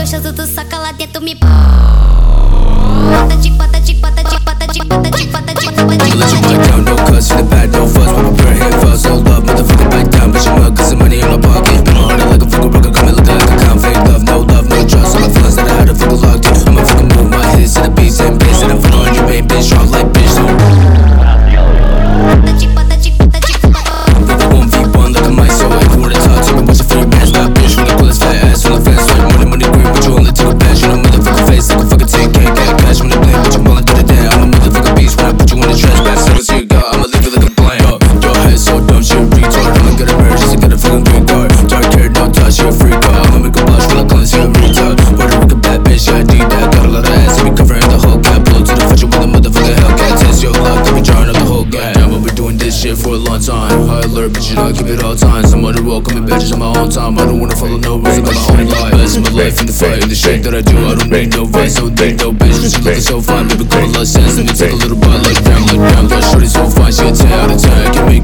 gostoso, tu soca lá dentro, me bota de bota de bota de bota de bota de bota de bota de. Let your mind down, no cuss, in the bad, no fuss. Put my bare hand fast, no love, motherfucker back down. Bitch, I'm up, cause the money in my pocket. Been harder like a fucking broker, come and look like a clown. Fake love, no trust. All my feelings that I had to fucking locked in. I'ma fucking move my hips to the beats and bass. And I'm fucking on your main bitch, drop like bitch, so Bota de bota de bota de bota. 1v1 like a mice, so I wanna talk to me. What's your favorite man? Stop bitch, when I pull his fat ass on the fence. Like money green, but you only take a bash. You know motherfucking face like a fucking 10K. Got cash when I blink, but you ballin' to the damn. I'm a motherfucking beast when I put you in the trash bag. So see you go, I'ma leave you like a blank. Your head so dumb, she a retard. I'ma get a marriage just to get a fucking green card. Dark hair, no touch, she a freak out. I'ma make a blush when I call she a retard. Puerto Rican bad bitch, yeah I need that. Got a lot of ass, I be covering the whole gap. Pull to the future with a motherfucking Hellcat. Test your luck, I be drawing up the whole gap. Now I've been doing this shit for a long time. High alert, but you know I keep it all times. I'm on the road, coming bitches on my own time. I don't wanna follow no rules, I got my own life. Best in my life in the fight, in the shit that I do. I don't need no rights, don't need no bitch. Cause you looking so fine, baby, call a lot of sense. Let me take a little bite, like down. That shorty so fine, she a 10 out of 10. Can make